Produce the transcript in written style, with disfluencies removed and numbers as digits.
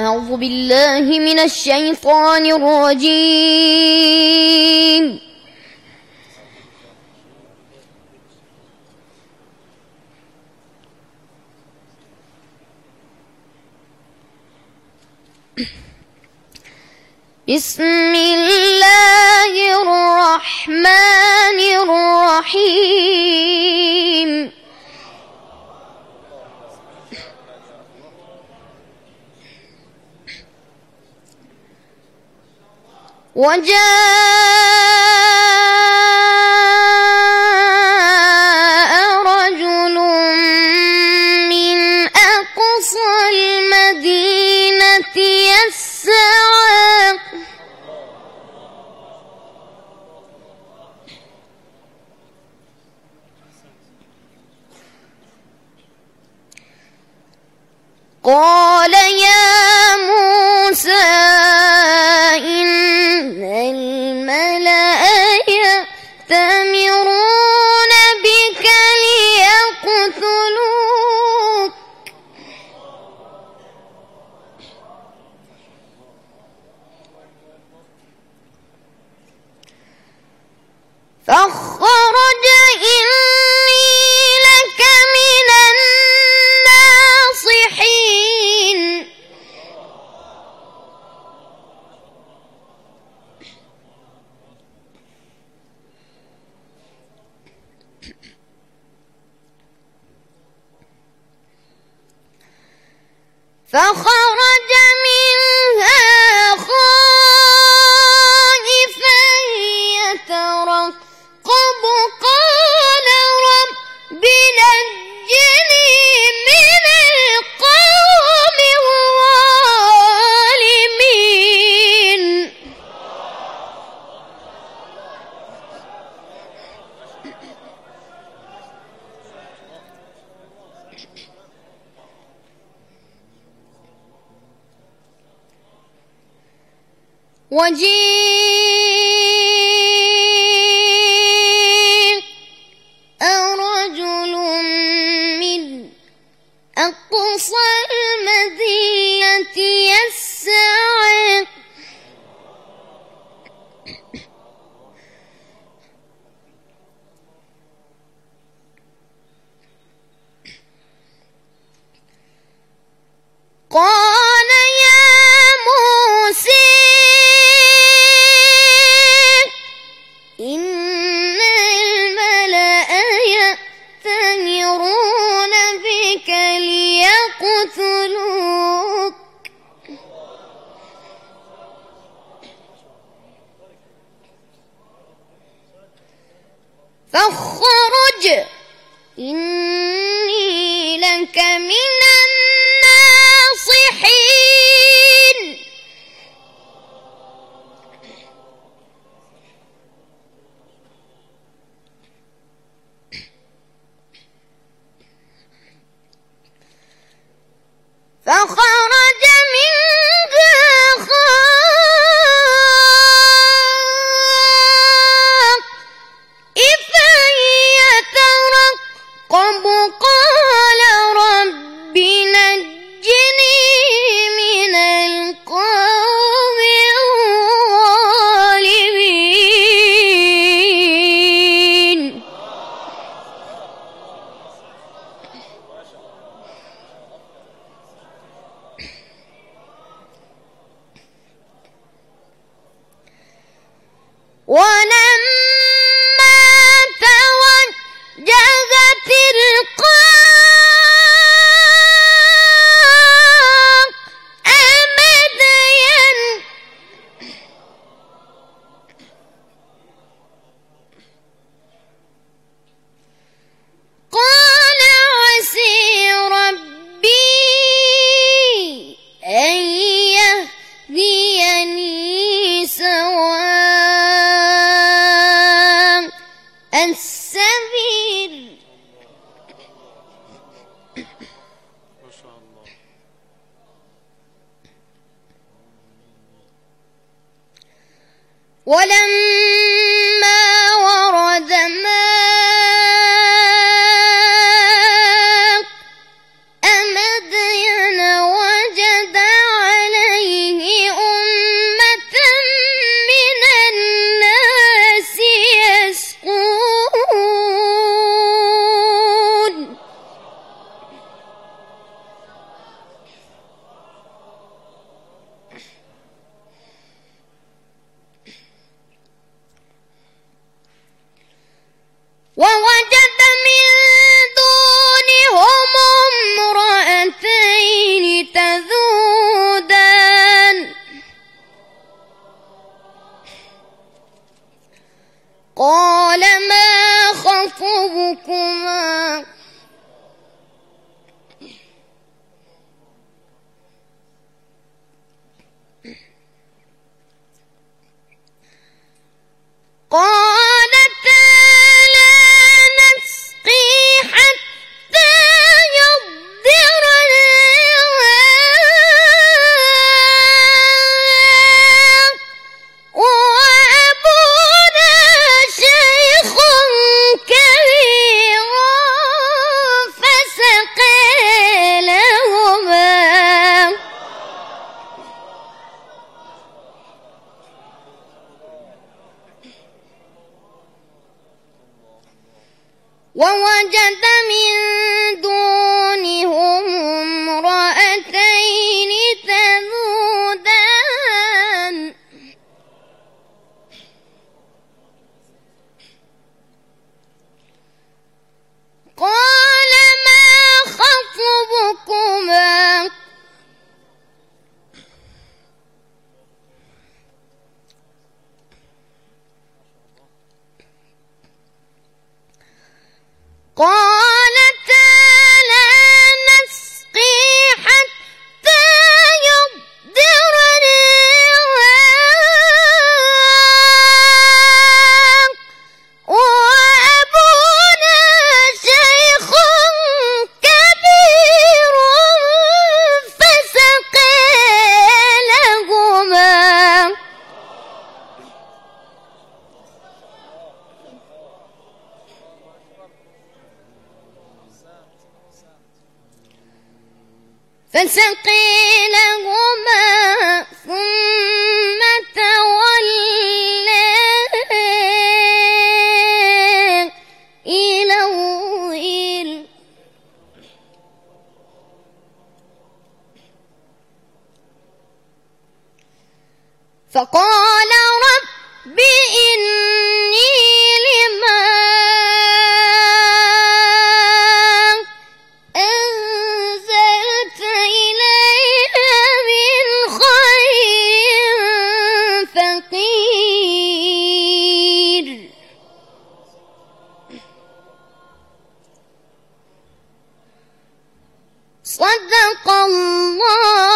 أعوذ بالله من الشيطان الرجيم. بسم الله الرحمن الرحيم. وجاء رجل من أقصى المدينة يسعى قال يا موسى إن الملأ يأتمرون بك ليقتلوك فاخرج إني لك من الناصحين. فخرج منها خائفا يترقب قال رب نجني من القوم الظالمين. وجيء رجل من أقصى المدينة يسعى قال يا موسى إن الملأ يأتمرون بك ليقتلوك فاخرج إني لك من الناصحين. فخرج منها خائفا يترقب قال رب نجني من القوم الظالمين. ولما توجه تلقاء مدين قال عسى ربي أن يهديني سواء السبيل. ما شاء الله. ولما ورد ماء مدين وجد على خطبكما قالتا لا نسقي حتى يصدر الرعاء وأبونا شيخ كبير فسقي لهما ووجد من دونهم امرأتين تذودان قال ما خطبكما قالتا لا نسقي حتى يصدر الرعاء وأبونا شيخ كبير فسقي لهما ثم تولى إلى الظل فقال رب إني لما أنزلت إلي من خير فقير صدق الله